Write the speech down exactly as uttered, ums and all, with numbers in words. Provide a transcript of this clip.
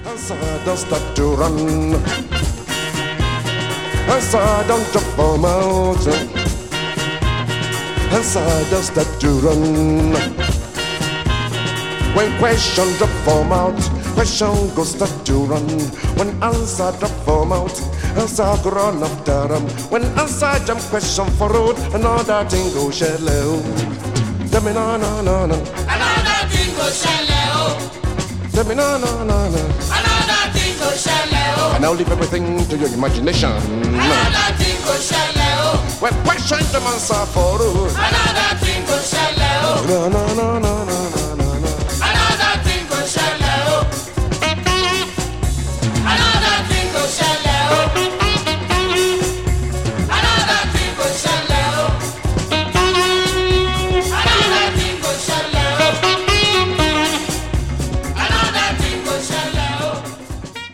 As I don't start to run, as I don't jump for mountain, as I don't start to run. When question drop from out, question go start to run. When answer drop from out, answer go run after them. When answer jump question for road, another thing go shallow. Tell me no no no no. Another thing go shallow. Tell me no no no no. Another thing go shallow. And now leave everything to your imagination. Another thing go shallow. When question jump answer for road, Another thing go shallow. no no no no.